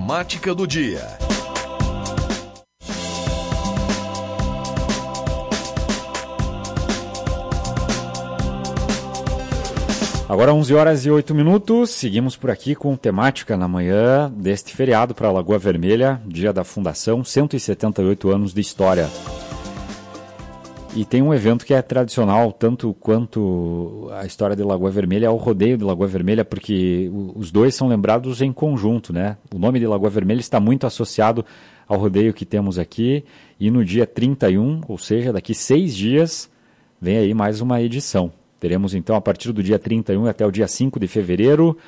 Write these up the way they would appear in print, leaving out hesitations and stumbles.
temática do dia. Agora 11h08, seguimos por aqui com temática na manhã deste feriado para Lagoa Vermelha, dia da fundação, 178 anos de história. E tem um evento que é tradicional, tanto quanto a história de Lagoa Vermelha, é o rodeio de Lagoa Vermelha, porque os dois são lembrados em conjunto, né? O nome de Lagoa Vermelha está muito associado ao rodeio que temos aqui, e no dia 31, ou seja, daqui 6 dias, vem aí mais uma edição. Teremos então, a partir do dia 31 até o dia 5 de fevereiro,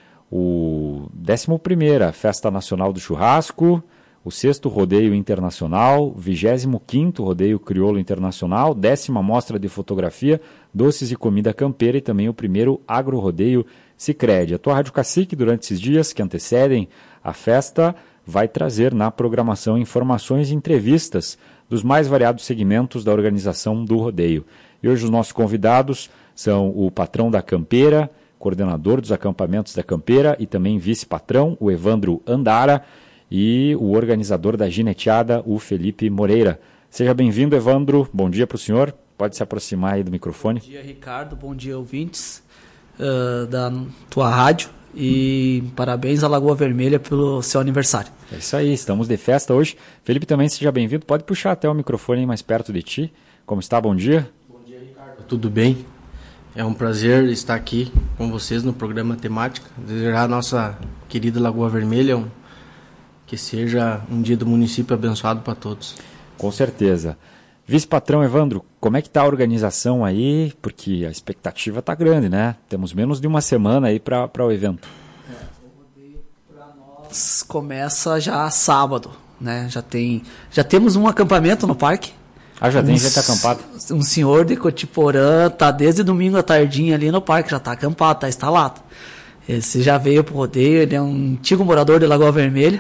o 11ª Festa Nacional do Churrasco, o 6º Rodeio Internacional, 25º Rodeio Crioulo Internacional, 10ª Mostra de Fotografia, Doces e Comida Campeira e também o primeiro Agro Rodeio Sicredi. A tua Rádio Cacique, durante esses dias que antecedem a festa, vai trazer na programação informações e entrevistas dos mais variados segmentos da organização do rodeio. E hoje os nossos convidados são o patrão da Campeira, coordenador dos acampamentos da Campeira e também vice-patrão, o Evandro Andara, e o organizador da gineteada, o Felipe Moreira. Seja bem-vindo, Evandro. Bom dia para o senhor. Pode se aproximar aí do microfone. Bom dia, Ricardo. Bom dia, ouvintes da tua rádio. E parabéns à Lagoa Vermelha pelo seu aniversário. É isso aí, estamos de festa hoje. Felipe, também seja bem-vindo. Pode puxar até o microfone aí mais perto de ti. Como está? Bom dia. Bom dia, Ricardo. Tudo bem? É um prazer estar aqui com vocês no programa Temática. Desejar à nossa querida Lagoa Vermelha que seja um dia do município abençoado para todos. Com certeza. Vice-patrão Evandro, como é que está a organização aí? Porque a expectativa está grande, né? Temos menos de uma semana aí para o evento. O rodeio para nós começa já sábado, né? Já temos um acampamento no parque. Ah, já tem gente acampado? Um senhor de Cotiporã está desde domingo à tardinha ali no parque, já está acampado, está instalado. Esse já veio pro rodeio, ele é um antigo morador de Lagoa Vermelha.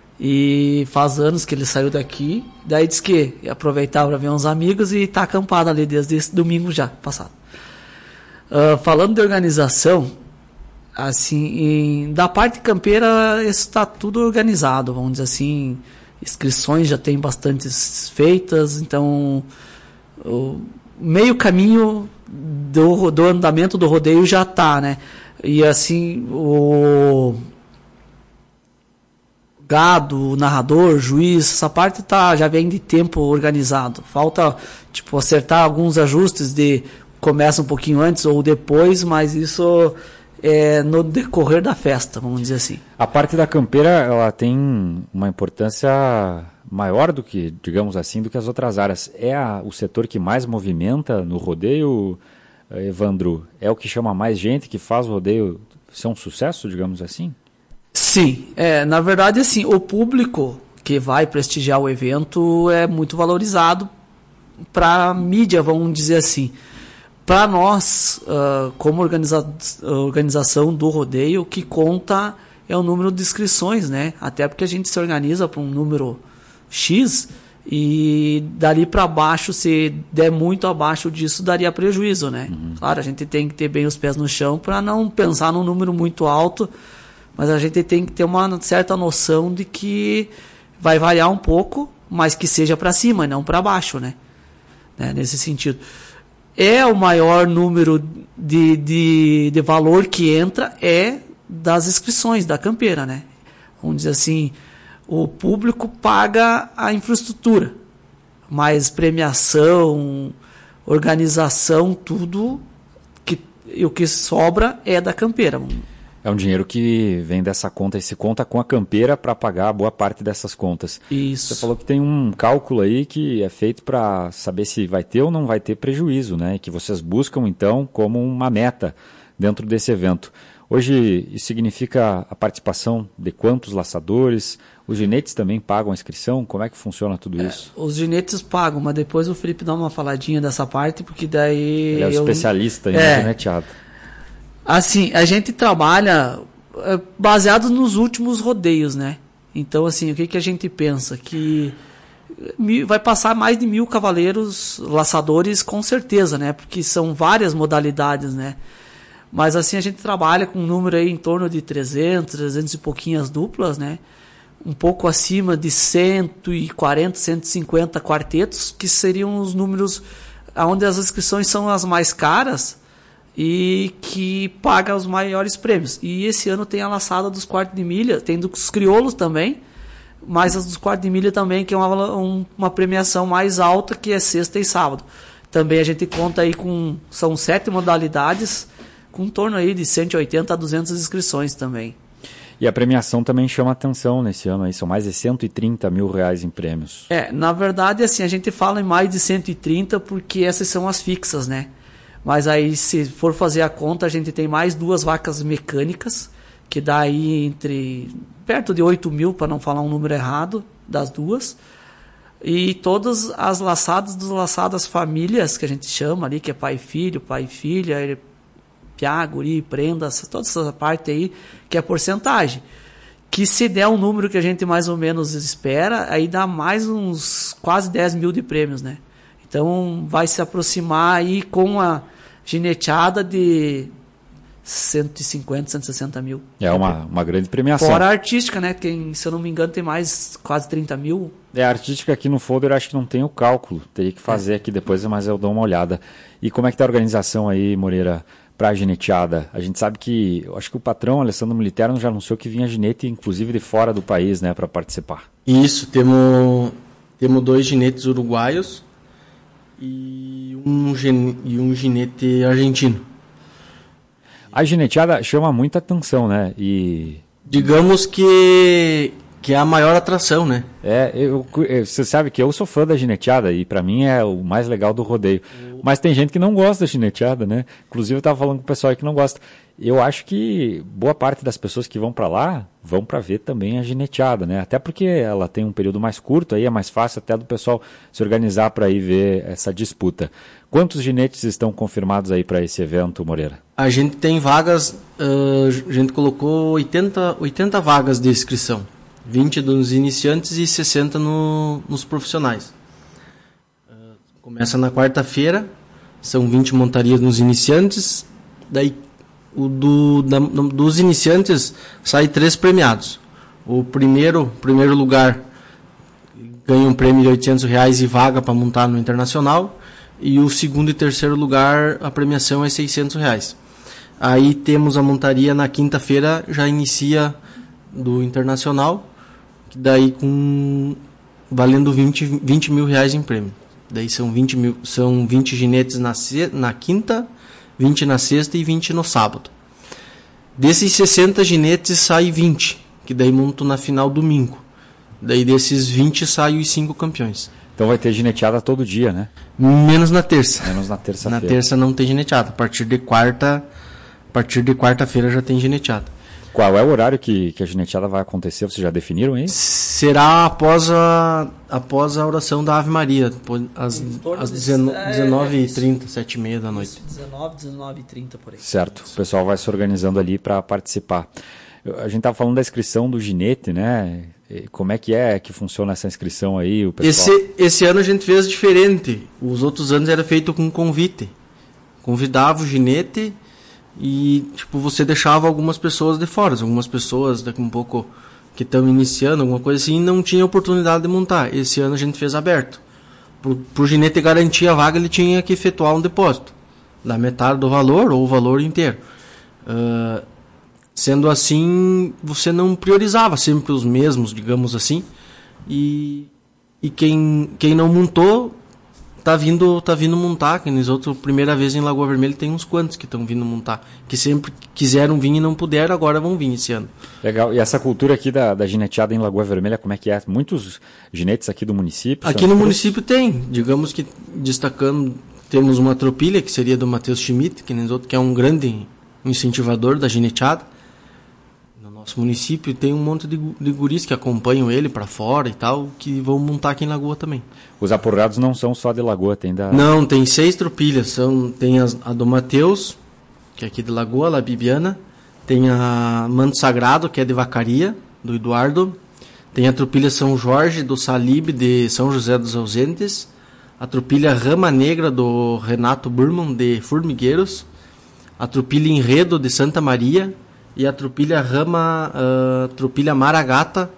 E faz anos que ele saiu daqui, daí disse que ia aproveitar para ver uns amigos e está acampado ali desde esse domingo já, passado. Falando de organização, assim, da parte campeira, isso está tudo organizado, vamos dizer assim, inscrições já tem bastantes feitas, então o meio caminho do andamento do rodeio já está, né? E assim, o gado, narrador, juiz, essa parte já vem de tempo organizado. Falta acertar alguns ajustes começa um pouquinho antes ou depois, mas isso é no decorrer da festa, vamos dizer assim. A parte da campeira, ela tem uma importância maior do que, digamos assim, do que as outras áreas. É o setor que mais movimenta no rodeio, Evandro? É o que chama mais gente, que faz o rodeio ser um sucesso, digamos assim? Sim, na verdade, assim, o público que vai prestigiar o evento é muito valorizado para a mídia, vamos dizer assim. Para nós, como organização do rodeio, o que conta é o número de inscrições, né? Até porque a gente se organiza para um número X e dali para baixo, se der muito abaixo disso, daria prejuízo, né? Uhum. Claro, a gente tem que ter bem os pés no chão para não pensar num número muito alto, mas a gente tem que ter uma certa noção de que vai variar um pouco, mas que seja para cima e não para baixo, né? Nesse sentido. É o maior número de valor que entra das inscrições da campeira, né? Vamos dizer assim, o público paga a infraestrutura, mas premiação, organização, tudo, o que sobra é da campeira. É um dinheiro que vem dessa conta e se conta com a campeira para pagar boa parte dessas contas. Isso. Você falou que tem um cálculo aí que é feito para saber se vai ter ou não vai ter prejuízo, né? E que vocês buscam, então, como uma meta dentro desse evento. Hoje, isso significa a participação de quantos laçadores? Os ginetes também pagam a inscrição? Como é que funciona tudo isso? Os ginetes pagam, mas depois o Felipe dá uma faladinha dessa parte, porque daí... Ele é o especialista em gineteado. Assim, a gente trabalha baseado nos últimos rodeios, né? Então, assim, o que a gente pensa? Que vai passar mais de 1.000 cavaleiros laçadores, com certeza, né? Porque são várias modalidades, né? Mas, assim, a gente trabalha com um número aí em torno de 300 e pouquinhas duplas, né? um pouco acima de 140, 150 quartetos, que seriam os números onde as inscrições são as mais caras e que paga os maiores prêmios. E esse ano tem a laçada dos quartos de milha, tem dos crioulos também, mas as dos quartos de milha também, que é uma premiação mais alta, que é sexta e sábado. Também a gente conta aí são 7 modalidades, com em torno aí de 180 a 200 inscrições também. E a premiação também chama atenção nesse ano, aí são mais de 130 mil reais em prêmios. Na verdade, assim, a gente fala em mais de 130 porque essas são as fixas, né? Mas aí, se for fazer a conta, a gente tem mais 2 vacas mecânicas, que dá aí perto de 8 mil, para não falar um número errado, das 2. E todas as laçadas famílias, que a gente chama ali, que é pai e filha, piá, guri, prenda, toda essa parte aí, que é a porcentagem. Que se der um número que a gente mais ou menos espera, aí dá mais uns quase 10 mil de prêmios, né? Então vai se aproximar aí com a gineteada de 150, 160 mil. É uma grande premiação. Fora a artística, né? Se eu não me engano, tem mais quase 30 mil. A artística aqui no folder acho que não tem o cálculo. Teria que fazer aqui depois, mas eu dou uma olhada. E como é que está a organização aí, Moreira, para a gineteada? A gente sabe que, eu acho que o patrão, Alessandro Militerno, já anunciou que vinha ginete, inclusive de fora do país, né, para participar. Isso, temos 2 ginetes uruguaios e um ginete argentino. A gineteada chama muita atenção, né? E digamos que é a maior atração, né? Você sabe que eu sou fã da gineteada e para mim é o mais legal do rodeio. Mas tem gente que não gosta da gineteada, né? Inclusive eu estava falando com o pessoal aí que não gosta. Eu acho que boa parte das pessoas que vão para lá vão para ver também a gineteada, né? Até porque ela tem um período mais curto, aí é mais fácil até do pessoal se organizar para ir ver essa disputa. Quantos ginetes estão confirmados aí para esse evento, Moreira? A gente tem vagas, a gente colocou 80 vagas de inscrição. 20 dos iniciantes e 60 nos profissionais. Começa na quarta-feira, são 20 montarias nos iniciantes, daí dos iniciantes sai 3 premiados. O primeiro lugar ganha um prêmio de R$800 e vaga para montar no Internacional, e o segundo e terceiro lugar a premiação é R$600. Aí temos a montaria na quinta-feira, já inicia do Internacional, que daí valendo 20 mil reais em prêmio. Daí são 20 ginetes na quinta, 20 na sexta e 20 no sábado. Desses 60 ginetes sai 20, que daí monto na final domingo. Daí desses 20 saem os 5 campeões. Então vai ter gineteada todo dia, né? Menos na terça. Menos na terça-feira. Na terça não tem gineteada. A partir de quarta-feira já tem gineteada. Qual é o horário que a gineteada vai acontecer? Vocês já definiram aí? Será após a oração da Ave Maria, às 19h30, 7h30 da noite. 19h30 por aí. Certo, o pessoal vai se organizando ali para participar. A gente estava falando da inscrição do ginete, né? Como é que funciona essa inscrição aí? O pessoal... Esse ano a gente fez diferente. Os outros anos era feito com convite. Convidava o ginete e você deixava algumas pessoas de fora. Algumas pessoas daqui um pouco que estão iniciando, alguma coisa assim, não tinha oportunidade de montar. Esse ano a gente fez aberto. Para o ginete garantir a vaga, ele tinha que efetuar um depósito da metade do valor ou o valor inteiro. Sendo assim, você não priorizava sempre os mesmos, digamos assim, e quem não montou tá vindo montar, que nos outros, primeira vez em Lagoa Vermelha tem uns quantos que estão vindo montar, que sempre quiseram vir e não puderam, agora vão vir esse ano. Legal, e essa cultura aqui da gineteada em Lagoa Vermelha, como é que é? Muitos ginetes aqui do município? Aqui no município tem, digamos que destacando, temos uma tropilha, que seria do Matheus Schmidt, que é um grande incentivador da gineteada. Nosso município tem um monte de guris que acompanham ele para fora e tal, que vão montar aqui em Lagoa também. Os apurrados não são só de Lagoa, tem da... Não, tem 6 tropilhas. Tem a do Matheus, que é aqui de Lagoa, La Bibiana. Tem a Manto Sagrado, que é de Vacaria, do Eduardo. Tem a tropilha São Jorge, do Salib, de São José dos Ausentes. A tropilha Rama Negra, do Renato Burman, de Formigueiros. A tropilha Enredo, de Santa Maria. E a tropilha Maragata,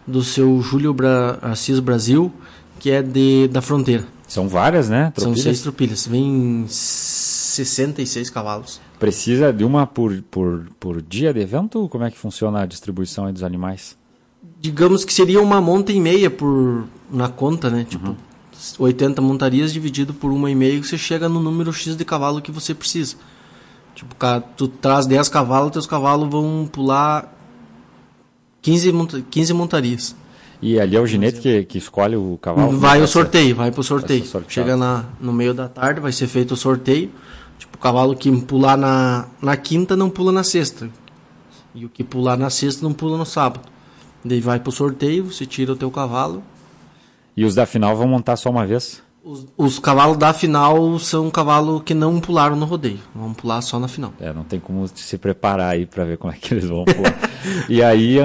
do seu Júlio Assis Brasil, que é da Fronteira. São várias, né? Tropilhas? São 6 tropilhas. Vem 66 cavalos. Precisa de uma por dia de evento? Como é que funciona a distribuição aí dos animais? Digamos que seria uma monta e meia na conta, né? Tipo, 80 montarias dividido por 1,5, você chega no número X de cavalo que você precisa. Tipo, tu traz 10 cavalos, teus cavalos vão pular 15 montarias. E ali é o ginete que escolhe o cavalo? Vai pro sorteio. Chega no meio da tarde, vai ser feito o sorteio. Tipo, o cavalo que pular na quinta não pula na sexta. E o que pular na sexta não pula no sábado. Daí vai pro sorteio, você tira o teu cavalo. E os da final vão montar só uma vez? Os cavalos da final são cavalos que não pularam no rodeio. Vão pular só na final. Não tem como se preparar aí para ver como é que eles vão pular. E aí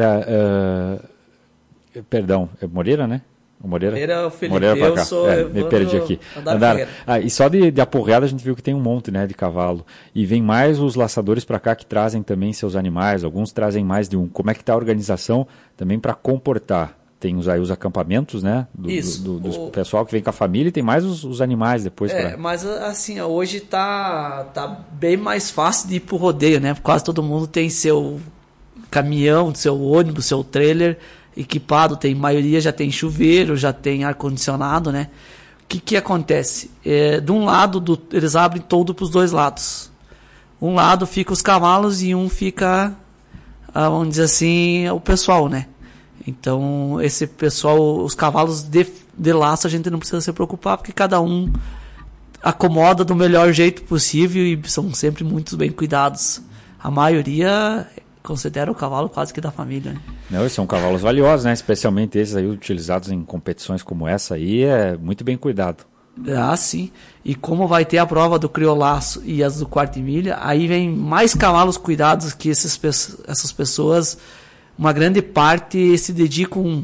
perdão, é Moreira, né? O Moreira, o Felipe, Moreira pra cá. Eu sou me perdi aqui. E só de aporreada a gente viu que tem um monte, né, de cavalo. E vem mais os laçadores para cá que trazem também seus animais. Alguns trazem mais de um. Como é que está a organização também para comportar? Tem os acampamentos, né? Do pessoal que vem com a família e tem mais os animais depois. Mas assim, hoje tá bem mais fácil de ir pro rodeio, né? Quase todo mundo tem seu caminhão, seu ônibus, seu trailer equipado, maioria já tem chuveiro, já tem ar-condicionado, né? O que acontece? De um lado, eles abrem todo para os dois lados. Um lado fica os cavalos e um fica, vamos dizer assim, o pessoal, né? Então, esse pessoal, os cavalos de laço a gente não precisa se preocupar, porque cada um acomoda do melhor jeito possível e são sempre muito bem cuidados. A maioria considera o cavalo quase que da família, né? Não, são cavalos valiosos, né? Especialmente esses aí utilizados em competições como essa aí, é muito bem cuidado. Sim. E como vai ter a prova do criolaço e as do quarto milha, aí vem mais cavalos cuidados que essas pessoas, uma grande parte se dedicam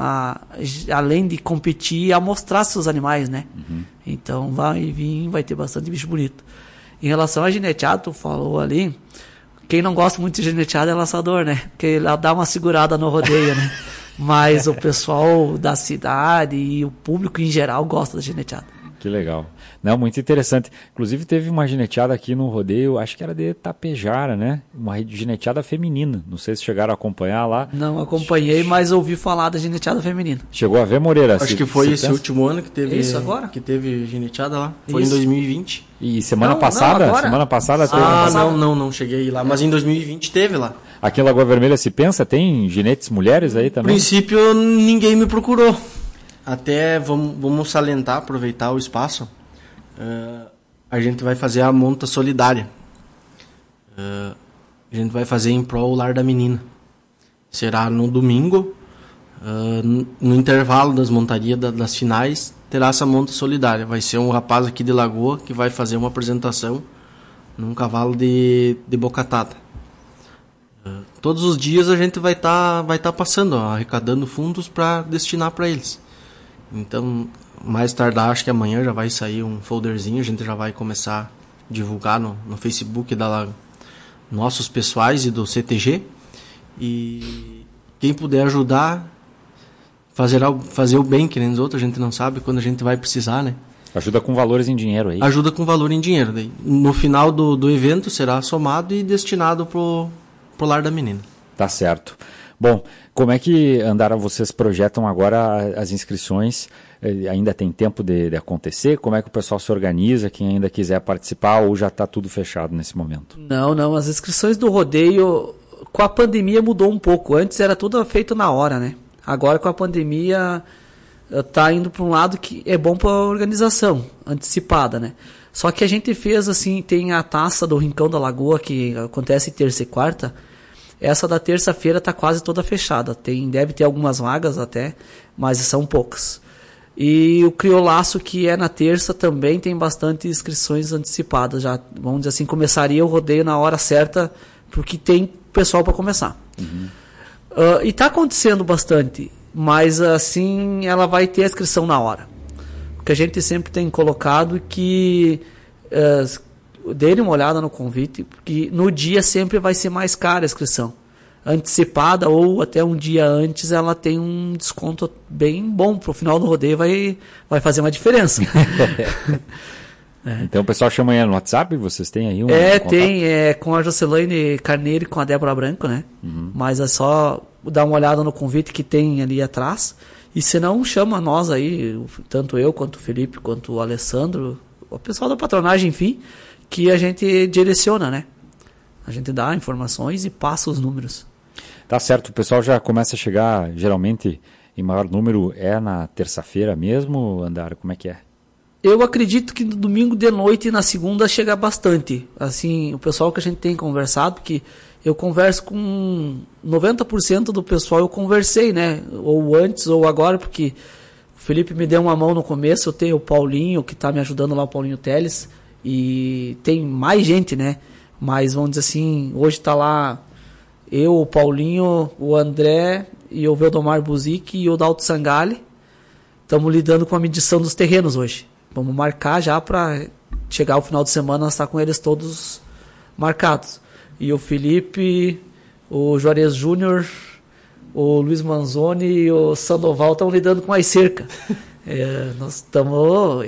além de competir, a mostrar seus animais, né? Então vai ter bastante bicho bonito. Em relação a gineteado, tu falou ali, quem não gosta muito de gineteado é laçador, né? Porque ele dá uma segurada no rodeio, né? Mas o pessoal da cidade e o público em geral gosta da gineteada. Que legal. Não, muito interessante. Inclusive teve uma gineteada aqui no rodeio, acho que era de Tapejara, né? Uma gineteada feminina. Não sei se chegaram a acompanhar lá. Não acompanhei, mas ouvi falar da gineteada feminina. Chegou a ver, Moreira? Acho que foi esse último ano que teve. Isso agora? Que teve gineteada lá. Foi em 2020. E semana passada? Semana passada teve. Não cheguei lá. Mas em 2020 teve lá. Aqui em Lagoa Vermelha se pensa, tem ginetes mulheres aí também? No princípio ninguém me procurou. Até vamos salientar, aproveitar o espaço. A gente vai fazer a monta solidária. A gente vai fazer em prol do Lar da Menina. Será no domingo, no intervalo das montarias das finais, terá essa monta solidária. Vai ser um rapaz aqui de Lagoa que vai fazer uma apresentação num cavalo de bocatada. Todos os dias a gente vai tá passando, arrecadando fundos para destinar para eles. Então, mais tardar, acho que amanhã já vai sair um folderzinho, a gente já vai começar a divulgar no Facebook nossos pessoais e do CTG. E quem puder ajudar, fazer o bem, que nem os outros, a gente não sabe quando a gente vai precisar, né? Ajuda com valores em dinheiro aí? Ajuda com valor em dinheiro. Daí. No final do evento será somado e destinado pro Lar da Menina. Tá certo. Bom, como é que vocês projetam agora as inscrições? Ainda tem tempo de acontecer? Como é que o pessoal se organiza, quem ainda quiser participar, ou já está tudo fechado nesse momento? Não, as inscrições do rodeio, com a pandemia mudou um pouco. Antes era tudo feito na hora, né? Agora com a pandemia está indo para um lado que é bom para a organização, antecipada, né? Só que a gente fez assim, tem a taça do Rincão da Lagoa, que acontece terça e quarta. Essa da terça-feira está quase toda fechada. Deve ter algumas vagas até, mas são poucas. E o criolaço, que é na terça, também tem bastante inscrições antecipadas. Já, vamos dizer assim, começaria o rodeio na hora certa, porque tem pessoal para começar. E está acontecendo bastante, mas assim ela vai ter a inscrição na hora. O que a gente sempre tem colocado que dêem uma olhada no convite, porque no dia sempre vai ser mais cara a inscrição. antecipada ou até um dia antes, ela tem um desconto bem bom. Pro final do rodeio vai fazer uma diferença. Então o pessoal chama aí no WhatsApp, vocês têm aí um contato? Tem, com a Jocelaine Carneiro e com a Débora Branco, né? Mas é só dar uma olhada no convite que tem ali atrás. E se não, chama nós aí, tanto eu, quanto o Felipe, quanto o Alessandro, o pessoal da patronagem, enfim, que a gente direciona, né? A gente dá informações e passa os números. Tá certo, o pessoal já começa a chegar, geralmente, em maior número, na terça-feira mesmo, Andara, como é que é? Eu acredito que no domingo de noite e na segunda chega bastante. Assim, o pessoal que a gente tem conversado, porque eu converso com 90% do pessoal, eu conversei, né? Ou antes ou agora, porque o Felipe me deu uma mão no começo, eu tenho o Paulinho, que está me ajudando lá, o Paulinho Teles, e tem mais gente, né? Mas vamos dizer assim, hoje está lá eu, o Paulinho, o André e o Veldomar Buzic e o Dalto Sangali. Estamos lidando com a medição dos terrenos hoje. Vamos marcar já para chegar ao final de semana, nós estar com eles todos marcados. E o Felipe, o Juarez Júnior, o Luiz Manzoni e o Sandoval estão lidando com as cercas. Nós estamos...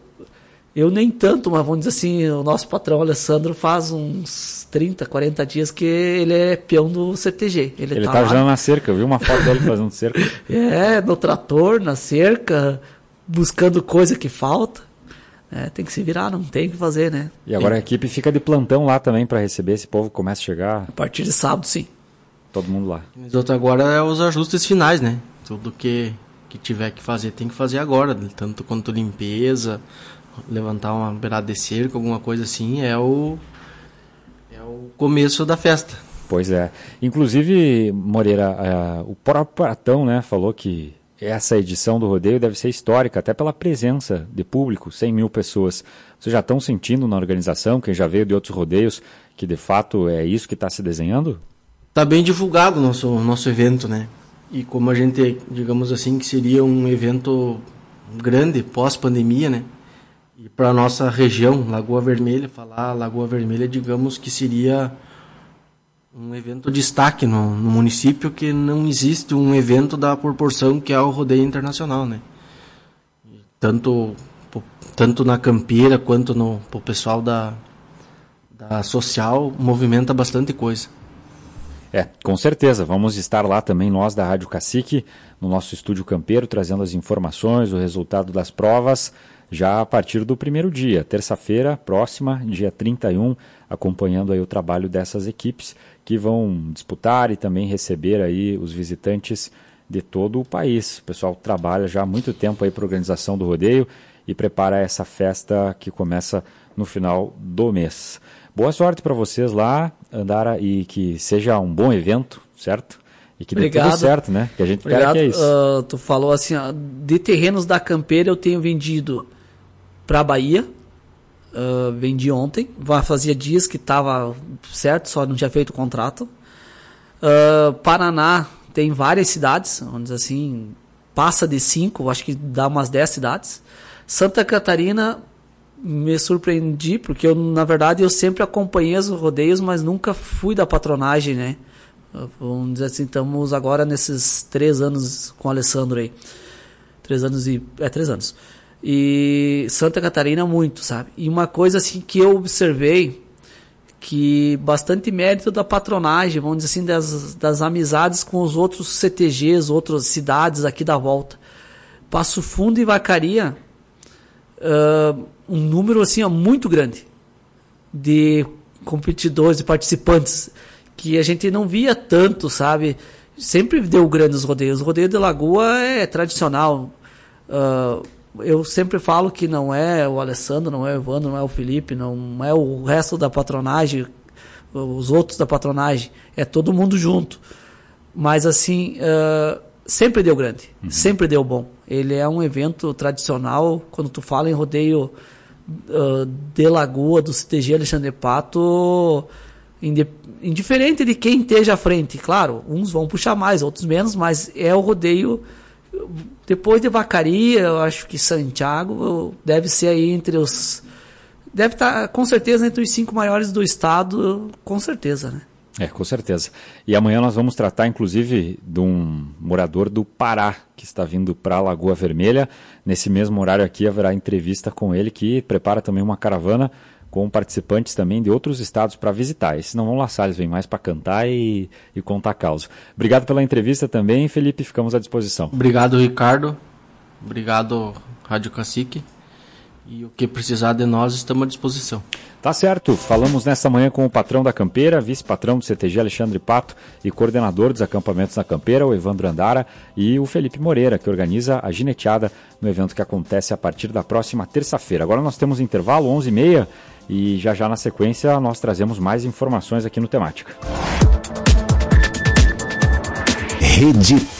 Eu nem tanto, mas vamos dizer assim, o nosso patrão Alessandro faz uns 30, 40 dias que ele é peão do CTG. Ele tá ajudando na cerca, eu vi uma foto dele fazendo cerca. No trator, na cerca, buscando coisa que falta. Tem que se virar, não tem o que fazer, né? E agora a equipe fica de plantão lá também para receber esse povo que começa a chegar? A partir de sábado, sim. Todo mundo lá. Mas outro agora é os ajustes finais, né? Tudo que tiver que fazer, tem que fazer agora. Tanto quanto limpeza, levantar uma beirada de cerca, alguma coisa assim, é o começo da festa. Pois é. Inclusive, Moreira, o próprio Pratão, né, falou que essa edição do rodeio deve ser histórica, até pela presença de público, 100 mil pessoas. Vocês já estão sentindo na organização, quem já veio de outros rodeios, que de fato é isso que está se desenhando? Está bem divulgado o nosso evento, né? E como a gente, digamos assim, que seria um evento grande, pós-pandemia, né? E para a nossa região, Lagoa Vermelha, falar Lagoa Vermelha, digamos que seria um evento de destaque no município, que não existe um evento da proporção que é o rodeio internacional, né? E tanto na campeira quanto pro pessoal da social, movimenta bastante coisa. Com certeza, vamos estar lá também nós da Rádio Cacique, no nosso estúdio campeiro, trazendo as informações, o resultado das provas, já a partir do primeiro dia, terça-feira próxima, dia 31, acompanhando aí o trabalho dessas equipes que vão disputar e também receber aí os visitantes de todo o país. O pessoal trabalha já há muito tempo aí para a organização do rodeio e prepara essa festa que começa no final do mês. Boa sorte para vocês lá, Andara, e que seja um bom evento, certo? E que dê tudo certo, né? Que a gente quer que é isso. Tu falou assim, de terrenos da campeira eu tenho vendido para a Bahia, vendi ontem, fazia dias que estava certo, só não tinha feito o contrato. Paraná tem várias cidades, vamos dizer assim, passa de 5, acho que dá umas 10 cidades. Santa Catarina, me surpreendi, porque na verdade eu sempre acompanhei os rodeios, mas nunca fui da patronagem, né? Vamos dizer assim, estamos agora nesses 3 anos com o Alessandro aí. 3 anos. E Santa Catarina muito, sabe? E uma coisa assim que eu observei, que bastante mérito da patronagem, vamos dizer assim, das amizades com os outros CTGs, outras cidades aqui da volta. Passo Fundo e Vacaria, um número assim muito grande de competidores, de participantes, que a gente não via tanto, sabe? Sempre deu grandes rodeios. O rodeio de Lagoa é tradicional. Eu sempre falo que não é o Alessandro, não é o Evandro, não é o Felipe, não é o resto da patronagem, os outros da patronagem, é todo mundo junto. Mas assim, sempre deu grande, sempre deu bom. Ele é um evento tradicional. Quando tu fala em rodeio de Lagoa, do CTG Alexandre Pato, indiferente de quem esteja à frente, claro, uns vão puxar mais, outros menos, mas é o rodeio. Depois de Vacaria, eu acho que Santiago deve ser aí entre os... Deve estar, com certeza, entre os 5 maiores do estado, com certeza, né? Com certeza. E amanhã nós vamos tratar, inclusive, de um morador do Pará que está vindo para a Lagoa Vermelha. Nesse mesmo horário aqui haverá entrevista com ele, que prepara também uma caravana com participantes também de outros estados para visitar. Esses não vão laçar, eles vêm mais para cantar e contar causa. Obrigado pela entrevista também, Felipe, ficamos à disposição. Obrigado, Ricardo. Obrigado, Rádio Cacique. E o que precisar de nós, estamos à disposição. Tá certo, falamos nesta manhã com o patrão da Campeira, vice-patrão do CTG Alexandre Pato e coordenador dos acampamentos na Campeira, o Evandro Andara, e o Felipe Moreira, que organiza a gineteada no evento que acontece a partir da próxima terça-feira. Agora nós temos intervalo, 11h30, e já na sequência nós trazemos mais informações aqui no Temática. Rede